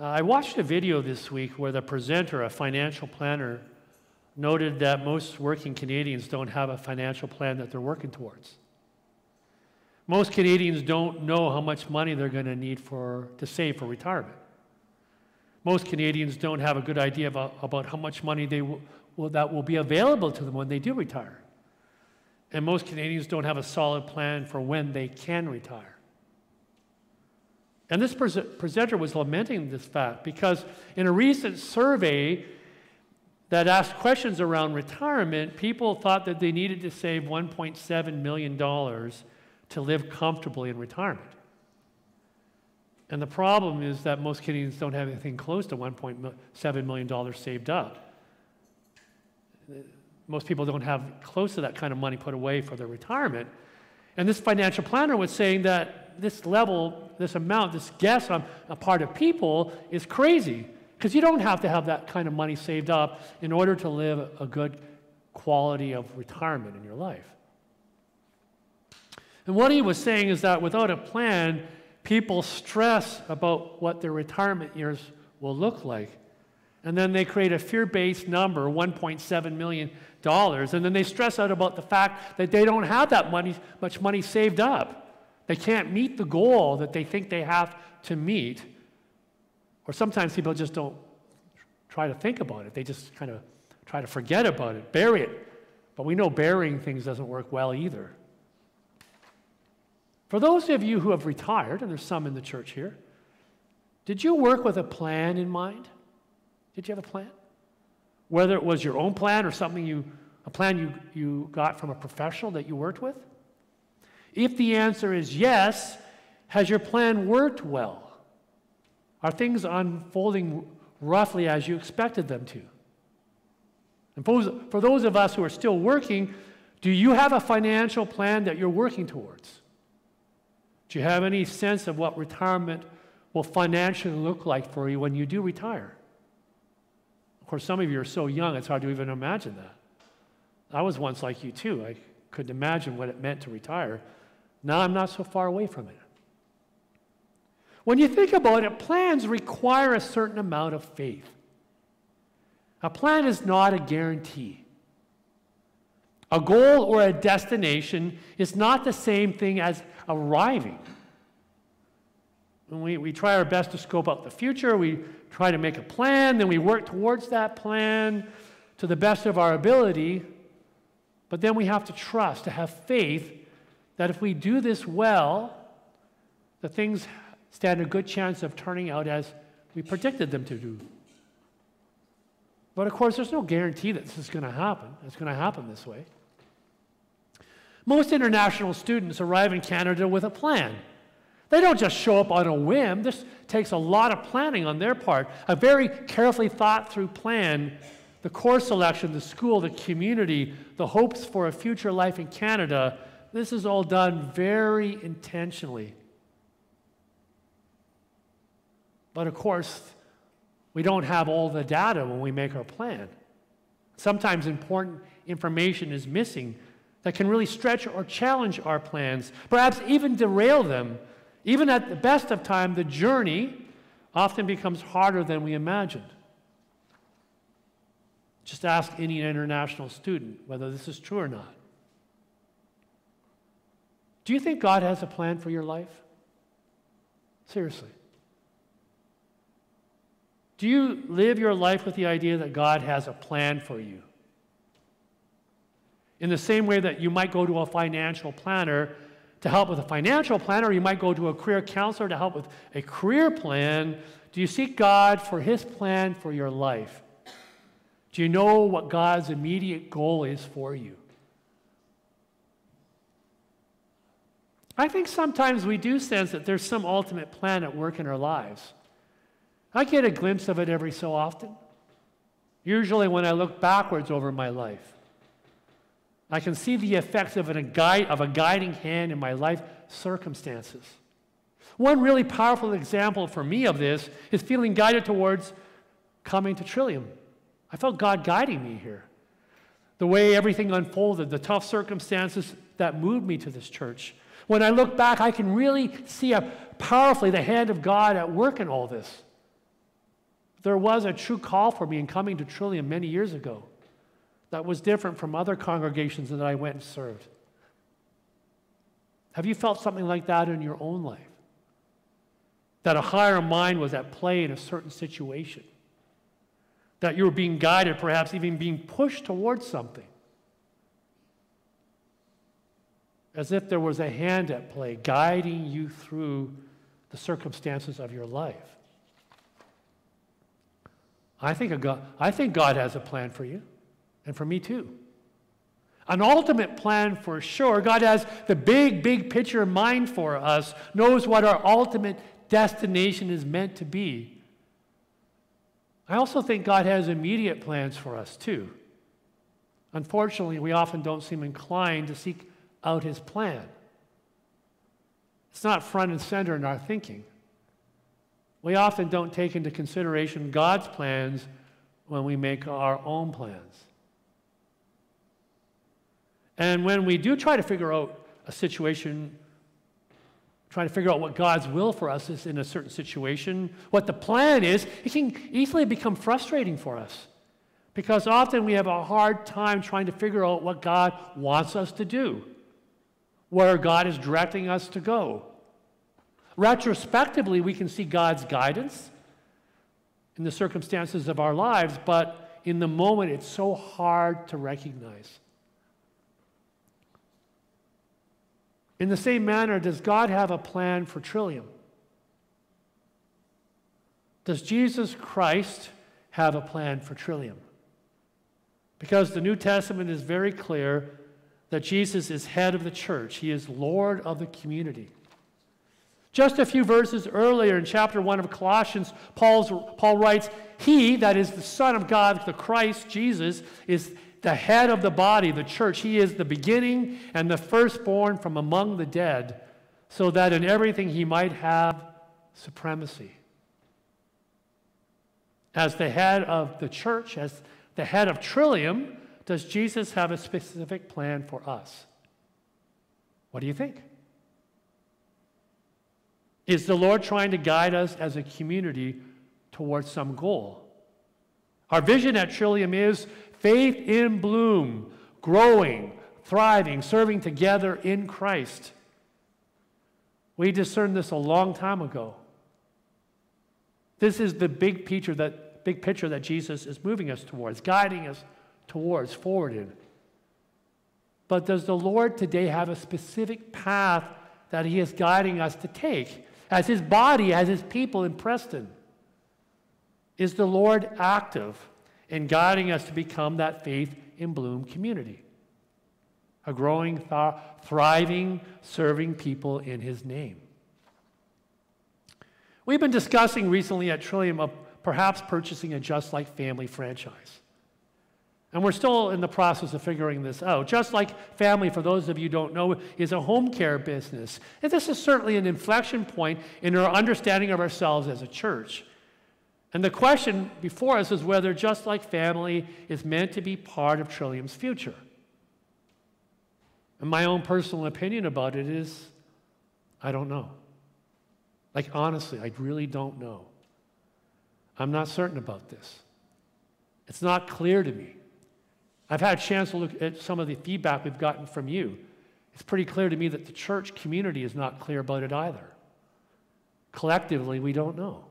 I watched a video this week where the presenter, a financial planner, noted that most working Canadians don't have a financial plan that they're working towards. Most Canadians don't know how much money they're going to need to save for retirement. Most Canadians don't have a good idea about how much money that will be available to them when they do retire. And most Canadians don't have a solid plan for when they can retire. And this presenter was lamenting this fact because in a recent survey that asked questions around retirement, people thought that they needed to save $1.7 million to live comfortably in retirement. And the problem is that most Canadians don't have anything close to $1.7 million saved up. Most people don't have close to that kind of money put away for their retirement. And this financial planner was saying that this level, this amount, this guess on a part of people is crazy because you don't have to have that kind of money saved up in order to live a good quality of retirement in your life. And what he was saying is that without a plan, people stress about what their retirement years will look like. And then they create a fear-based number, $1.7 million, and then they stress out about the fact that they don't have that much money saved up. They can't meet the goal that they think they have to meet. Or sometimes people just don't try to think about it. They just kind of try to forget about it, bury it. But we know burying things doesn't work well either. For those of you who have retired, and there's some in the church here, did you work with a plan in mind? Did you have a plan? Whether it was your own plan or a plan you got from a professional that you worked with? If the answer is yes, has your plan worked well? Are things unfolding roughly as you expected them to? And for those of us who are still working, do you have a financial plan that you're working towards? Do you have any sense of what retirement will financially look like for you when you do retire? Of course, some of you are so young, it's hard to even imagine that. I was once like you too. I couldn't imagine what it meant to retire. Now I'm not so far away from it. When you think about it, plans require a certain amount of faith. A plan is not a guarantee. A goal or a destination is not the same thing as arriving. When we try our best to scope out the future, we try to make a plan, then we work towards that plan to the best of our ability, but then we have to trust, to have faith that if we do this well, the things stand a good chance of turning out as we predicted them to do. But of course, there's no guarantee that this is going to happen. It's going to happen this way. Most international students arrive in Canada with a plan. They don't just show up on a whim. This takes a lot of planning on their part, a very carefully thought through plan. The course selection, the school, the community, the hopes for a future life in Canada, this is all done very intentionally. But of course, we don't have all the data when we make our plan. Sometimes important information is missing that can really stretch or challenge our plans, perhaps even derail them. Even at the best of time, the journey often becomes harder than we imagined. Just ask any international student whether this is true or not. Do you think God has a plan for your life? Seriously. Do you live your life with the idea that God has a plan for you? In the same way that you might go to a financial planner to help with a financial plan, or you might go to a career counselor to help with a career plan, do you seek God for His plan for your life? Do you know what God's immediate goal is for you? I think sometimes we do sense that there's some ultimate plan at work in our lives. I get a glimpse of it every so often. Usually when I look backwards over my life, I can see the effects of a guiding hand in my life circumstances. One really powerful example for me of this is feeling guided towards coming to Trillium. I felt God guiding me here. The way everything unfolded, the tough circumstances that moved me to this church. When I look back, I can really see powerfully the hand of God at work in all this. there was a true call for me in coming to Trillium many years ago that was different from other congregations that I went and served. Have you felt something like that in your own life? That a higher mind was at play in a certain situation? That you were being guided, perhaps even being pushed towards something? As if there was a hand at play guiding you through the circumstances of your life. I think God has a plan for you, and for me too. An ultimate plan for sure. God has the big, big picture in mind for us, knows what our ultimate destination is meant to be. I also think God has immediate plans for us too. Unfortunately, we often don't seem inclined to seek out his plan. It's not front and center in our thinking. We often don't take into consideration God's plans when we make our own plans. And when we do try to figure out a situation, trying to figure out what God's will for us is in a certain situation, what the plan is, it can easily become frustrating for us. Because often we have a hard time trying to figure out what God wants us to do, where God is directing us to go. Retrospectively, we can see God's guidance in the circumstances of our lives, but in the moment, it's so hard to recognize. In the same manner, does God have a plan for Trillium? Does Jesus Christ have a plan for Trillium? Because the New Testament is very clear that Jesus is head of the church. He is Lord of the community. Just a few verses earlier in chapter 1 of Colossians, Paul writes, He, that is the Son of God, the Christ, Jesus, is the head of the body, the church. He is the beginning and the firstborn from among the dead, so that in everything he might have supremacy. As the head of the church, as the head of Trillium, does Jesus have a specific plan for us? What do you think? Is the Lord trying to guide us as a community towards some goal? Our vision at Trillium is faith in bloom, growing, thriving, serving together in Christ. We discerned this a long time ago. This is the big picture that Jesus is moving us towards, guiding us towards, forward in. But does the Lord today have a specific path that he is guiding us to take as his body, as his people in Preston? Is the Lord active in guiding us to become that faith in bloom community? A growing, thriving, serving people in his name. We've been discussing recently at Trillium of perhaps purchasing a Just Like Family franchise. And we're still in the process of figuring this out. Just Like Family, for those of you who don't know, is a home care business. And this is certainly an inflection point in our understanding of ourselves as a church. And the question before us is whether Just Like Family is meant to be part of Trillium's future. And my own personal opinion about it is, I don't know. Like, honestly, I really don't know. I'm not certain about this. It's not clear to me. I've had a chance to look at some of the feedback we've gotten from you. It's pretty clear to me that the church community is not clear about it either. Collectively, we don't know.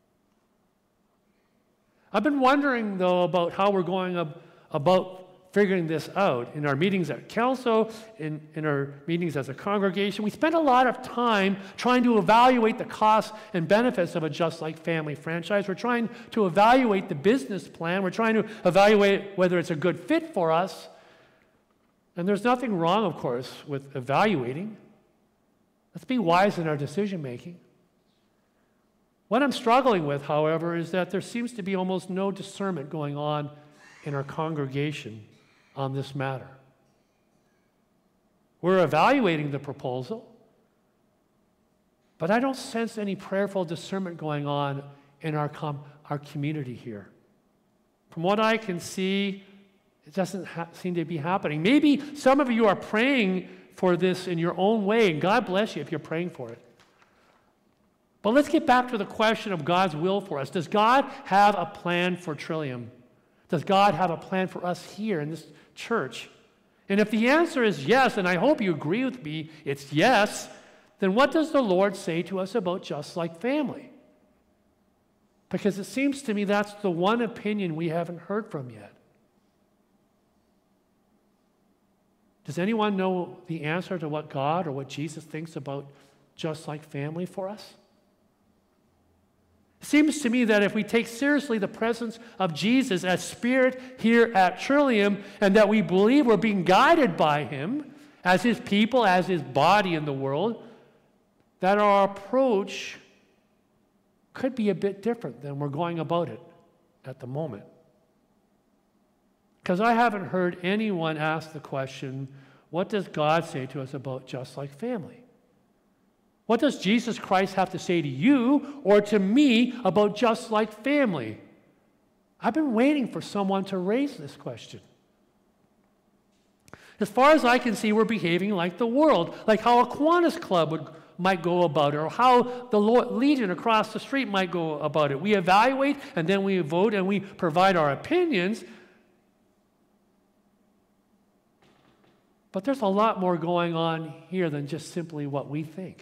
I've been wondering, though, about how we're going about figuring this out. In our meetings at Kelso, in our meetings as a congregation, we spend a lot of time trying to evaluate the costs and benefits of a Just Like Family franchise. We're trying to evaluate the business plan. We're trying to evaluate whether it's a good fit for us. And there's nothing wrong, of course, with evaluating. Let's be wise in our decision making. What I'm struggling with, however, is that there seems to be almost no discernment going on in our congregation on this matter. We're evaluating the proposal, but I don't sense any prayerful discernment going on in our community here. From what I can see, it doesn't seem to be happening. Maybe some of you are praying for this in your own way, and God bless you if you're praying for it. But let's get back to the question of God's will for us. Does God have a plan for Trillium? Does God have a plan for us here in this church? And if the answer is yes, and I hope you agree with me, it's yes, then what does the Lord say to us about Just Like Family? Because it seems to me that's the one opinion we haven't heard from yet. Does anyone know the answer to what God or what Jesus thinks about Just Like Family for us? It seems to me that if we take seriously the presence of Jesus as Spirit here at Trillium, and that we believe we're being guided by Him as His people, as His body in the world, that our approach could be a bit different than we're going about it at the moment. Because I haven't heard anyone ask the question, what does God say to us about Just Like Family? What does Jesus Christ have to say to you or to me about Just Like Family? I've been waiting for someone to raise this question. As far as I can see, we're behaving like the world, like how a Kiwanis Club might go about it, or how the Legion across the street might go about it. We evaluate, and then we vote, and we provide our opinions. But there's a lot more going on here than just simply what we think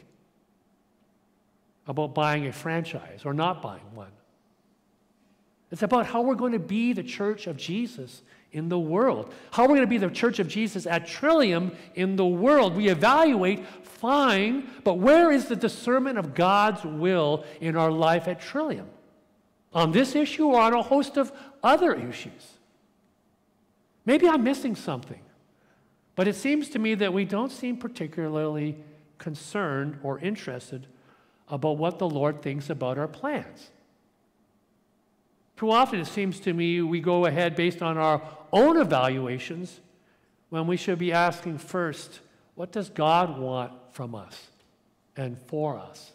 about buying a franchise or not buying one. It's about how we're going to be the church of Jesus in the world. How we're going to be the church of Jesus at Trillium in the world. We evaluate, fine, but where is the discernment of God's will in our life at Trillium? On this issue or on a host of other issues? Maybe I'm missing something, but it seems to me that we don't seem particularly concerned or interested about what the Lord thinks about our plans. Too often it seems to me we go ahead based on our own evaluations when we should be asking first, what does God want from us and for us?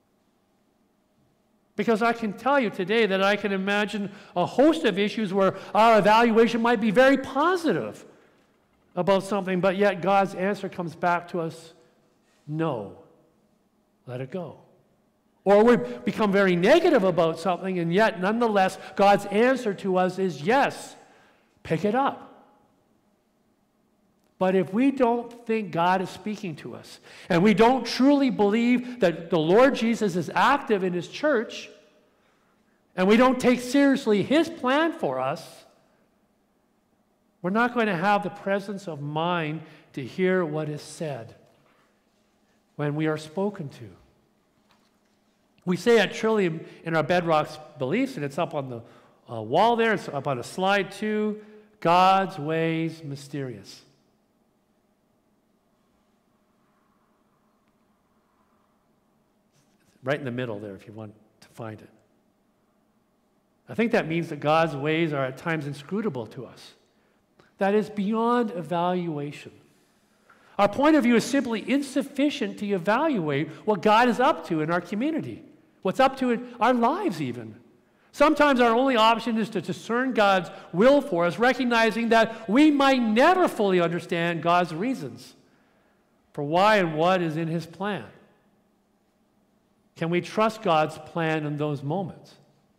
Because I can tell you today that I can imagine a host of issues where our evaluation might be very positive about something, but yet God's answer comes back to us, no, let it go. Or we become very negative about something, and yet, nonetheless, God's answer to us is yes, pick it up. But if we don't think God is speaking to us, and we don't truly believe that the Lord Jesus is active in His church, and we don't take seriously His plan for us, we're not going to have the presence of mind to hear what is said when we are spoken to. We say at Trillium in our Bedrock's beliefs, and it's up on the wall there, it's up on a slide too, God's ways mysterious. Right in the middle there if you want to find it. I think that means that God's ways are at times inscrutable to us. That is beyond evaluation. Our point of view is simply insufficient to evaluate what God is up to in our community. What's up to in our lives even. Sometimes our only option is to discern God's will for us, recognizing that we might never fully understand God's reasons for why and what is in His plan. Can we trust God's plan in those moments?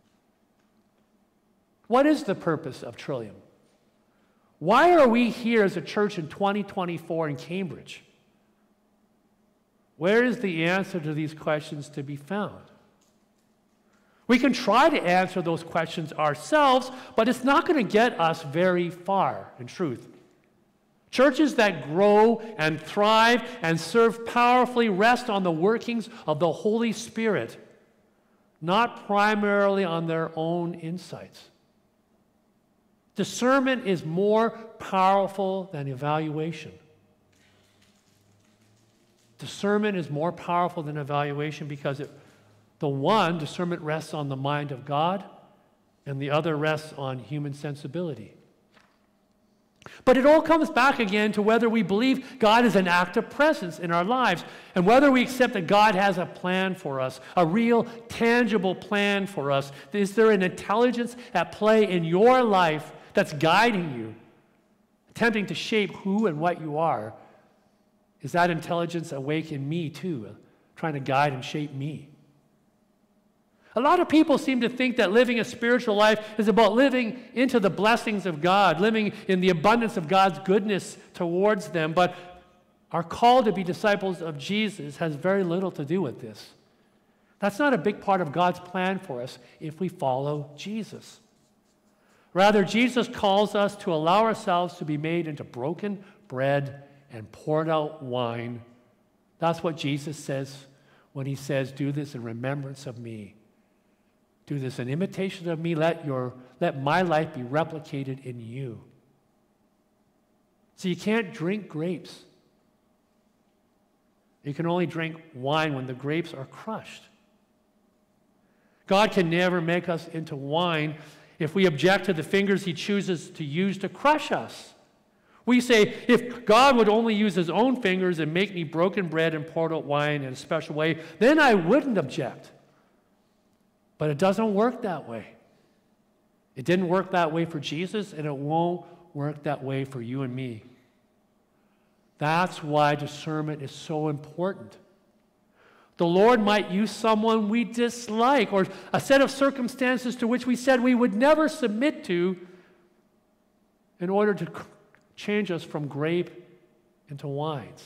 What is the purpose of Trillium? Why are we here as a church in 2024 in Cambridge? Where is the answer to these questions to be found? We can try to answer those questions ourselves, but it's not going to get us very far, in truth. Churches that grow and thrive and serve powerfully rest on the workings of the Holy Spirit, not primarily on their own insights. Discernment is more powerful than evaluation. Discernment is more powerful than evaluation because the one, discernment, rests on the mind of God, and the other rests on human sensibility. But it all comes back again to whether we believe God is an active presence in our lives, and whether we accept that God has a plan for us, a real, tangible plan for us. Is there an intelligence at play in your life that's guiding you, attempting to shape who and what you are? Is that intelligence awake in me too, trying to guide and shape me? A lot of people seem to think that living a spiritual life is about living into the blessings of God, living in the abundance of God's goodness towards them. But our call to be disciples of Jesus has very little to do with this. That's not a big part of God's plan for us if we follow Jesus. Rather, Jesus calls us to allow ourselves to be made into broken bread and poured out wine. That's what Jesus says when he says, "Do this in remembrance of me." Do this in imitation of me. Let my life be replicated in you. So you can't drink grapes. You can only drink wine when the grapes are crushed. God can never make us into wine if we object to the fingers he chooses to use to crush us. We say, if God would only use his own fingers and make me broken bread and poured out wine in a special way, then I wouldn't object. But it doesn't work that way. It didn't work that way for Jesus, and it won't work that way for you and me. That's why discernment is so important. The Lord might use someone we dislike or a set of circumstances to which we said we would never submit to in order to change us from grape into wines.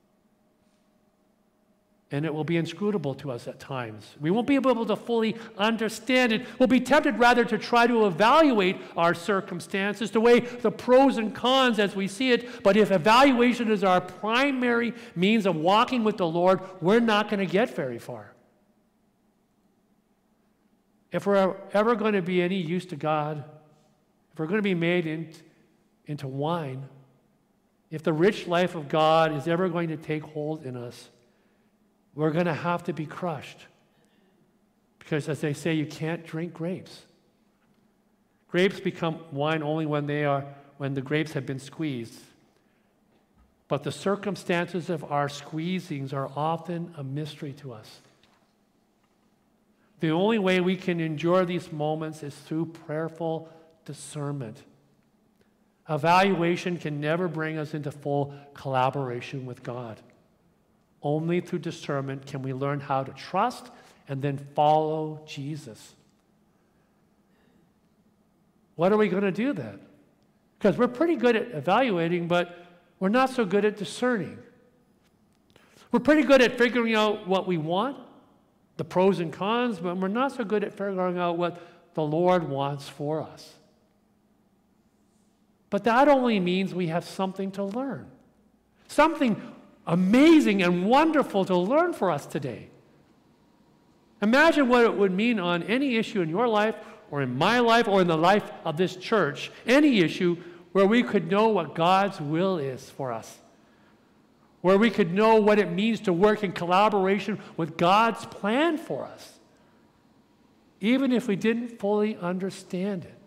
And it will be inscrutable to us at times. We won't be able to fully understand it. We'll be tempted rather to try to evaluate our circumstances, to weigh the pros and cons as we see it. But if evaluation is our primary means of walking with the Lord, we're not going to get very far. If we're ever going to be any use to God, if we're going to be made into wine, if the rich life of God is ever going to take hold in us, we're going to have to be crushed. Because as they say, you can't drink grapes. Grapes become wine only when the grapes have been squeezed. But the circumstances of our squeezings are often a mystery to us. The only way we can endure these moments is through prayerful discernment. Evaluation can never bring us into full collaboration with God. Only through discernment can we learn how to trust and then follow Jesus. What are we going to do then? Because we're pretty good at evaluating, but we're not so good at discerning. We're pretty good at figuring out what we want, the pros and cons, but we're not so good at figuring out what the Lord wants for us. But that only means we have something to learn. Something amazing and wonderful to learn for us today. Imagine what it would mean on any issue in your life or in my life or in the life of this church, any issue where we could know what God's will is for us, where we could know what it means to work in collaboration with God's plan for us, even if we didn't fully understand it.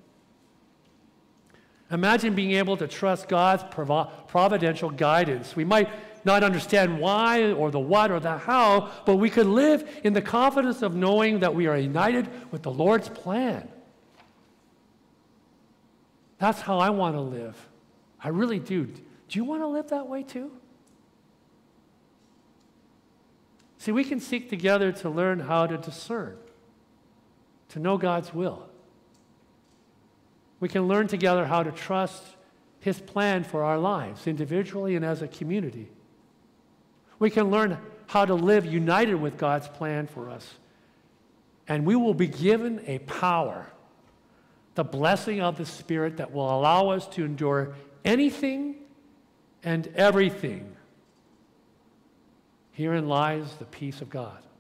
Imagine being able to trust God's providential guidance. We might not understand why or the what or the how, but we could live in the confidence of knowing that we are united with the Lord's plan. That's how I want to live. I really do. Do you want to live that way too? See, we can seek together to learn how to discern, to know God's will. We can learn together how to trust His plan for our lives, individually and as a community. We can learn how to live united with God's plan for us. And we will be given a power, the blessing of the Spirit that will allow us to endure anything and everything. Herein lies the peace of God.